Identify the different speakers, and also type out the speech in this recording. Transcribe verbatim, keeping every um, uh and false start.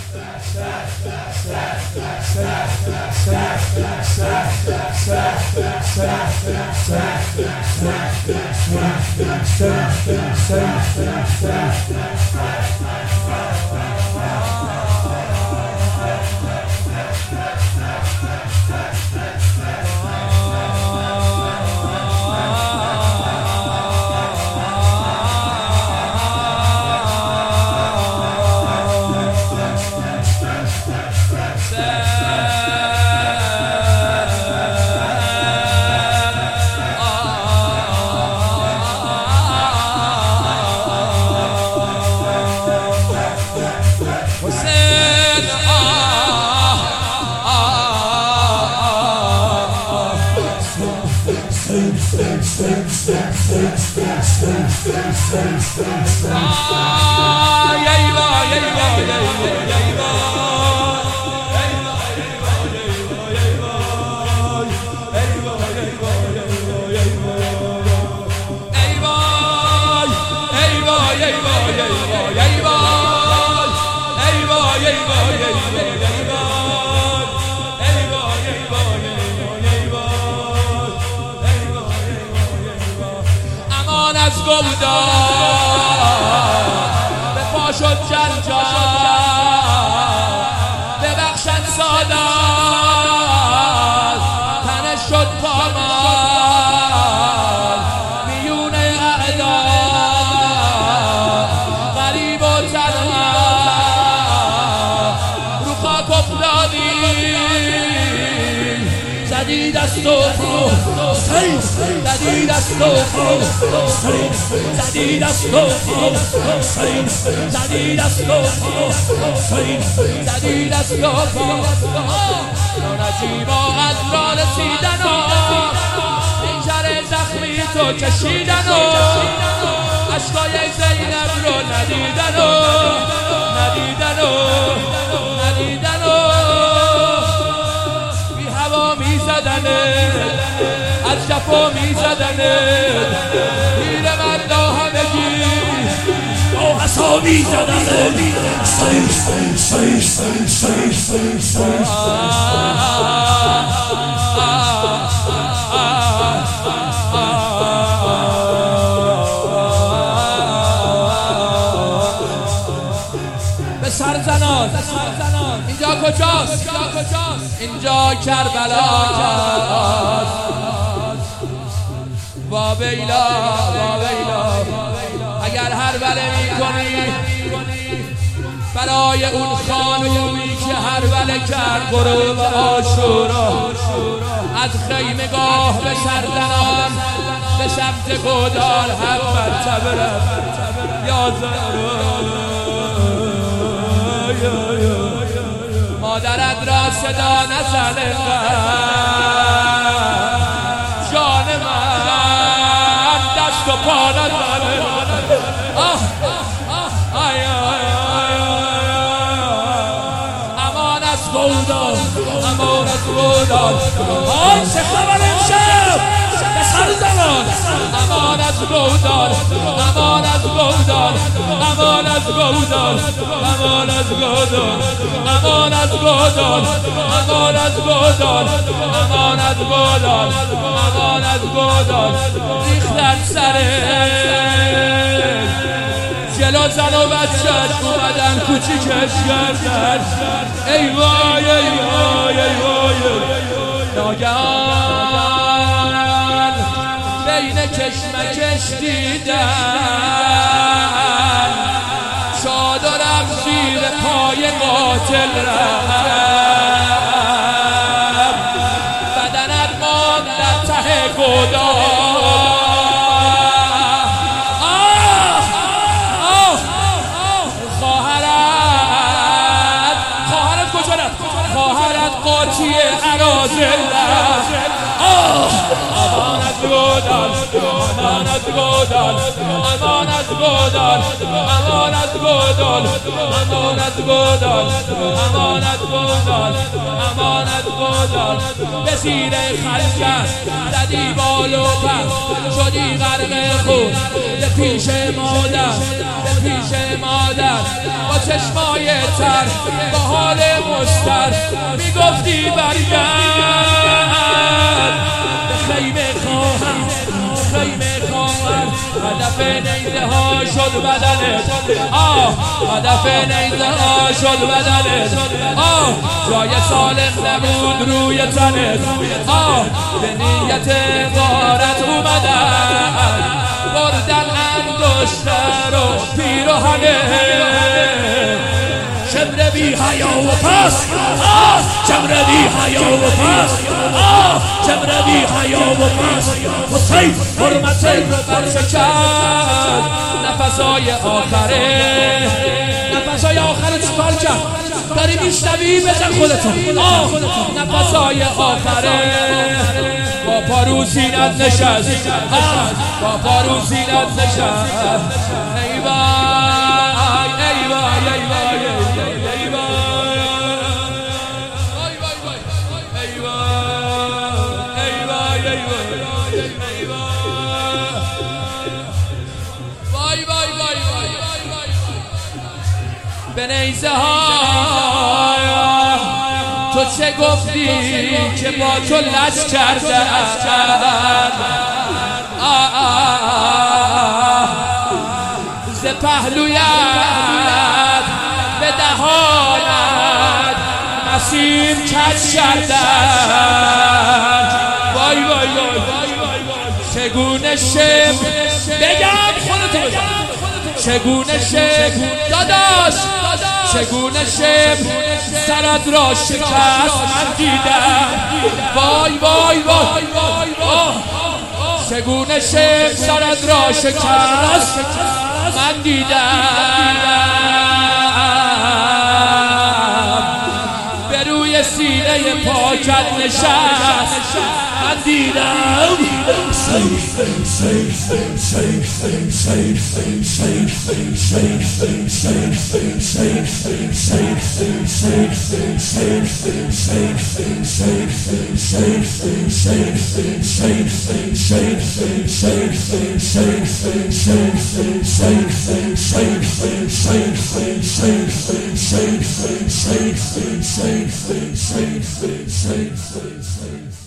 Speaker 1: امان از گودال به پا شد جنجال ببخشد سادات تنش شد پامال میون اعدا غریب و تنها رو خاک افتادی زدی دست و زدی دست و زدی دست و زدی دست و زدی دست و نجیبا از را رسیدن و اینجر زخمی تو کشیدن و عشقای زینب رو ندیدن و ندیدن و ندیدن و بی هوا می زدنه از جفا می زدنه پیر مردا همگی با حسا می زدنه سیش سیش سیش سیش سیش به سر زنان اینجا کجاست اینجا کربلاست با بیلا با بیلا اگر هر بله می کنی برای اون خانومی که هر بله کرد غروب عاشورا از خیمگاه به سرزنان به سمت گودال هم مرتبه رفت یا زهرا مادرت را صدا نزن جان من دست و پا نزن امان از گودال امان از گودال آی چه خبر امشب به سر زنان امان از گودال امان از گودال امان از گودال امان از گودال امان از گودال امان از گودال امان از گودال امان از گودال ریختن سره جلو زن و بچه‌اش اومدن کوچیکش کردن ای وای ای وای ای وای ناگهان بین کشمکش دیدن چادرم زیر پای قاتل رفت بدنت ماند در ته گودال قاطی عرازل امان از گودال امان از گودال امان از گودال امان از گودال امان از گودال امان از گودال امان از گودال به زیر خلجر زدی بال و پر شدی غرق خون به پیش مادر به پیش پیش مادر با چشمای تر با حال مستر میگفتی برگرد به خیمه خواهم خیمه خواهم هدف نیزه ها شد بدنت آه هدف نیزه ها شد بدنت آه جای سالم نبود روی تنت آه به نیت غارت اومدن بردن انگشتر و پیراهنه شمر بی حیا و پس آه شمر بی حیا و پس آه شمر بی حیا و پس حسین حرمتین رو برشکست نفسای آخره نفسای آخره چیکار کرد داری میشنوی بزن خودتون آه نفسای آخره با پارو سینت نشست با پارو سینت نشست ای وای ای وای ای وای ای وای ای وای ای وای وای وای به نیزه ها تو چه گفتی که با تو لج کردن ز پهلویت به دهانت مسیر کج کردن وای وای وای چگونه شم بگم خودتو بگم چگونه شم داداش چگونه شم سرت را شکست من دیدم وای وای وای وای چگونه شم سرت را شکست من دیدم به روی سینه پاکت نشست من دیدم Safe, safe, safe, safe, safe, safe, safe, safe, safe.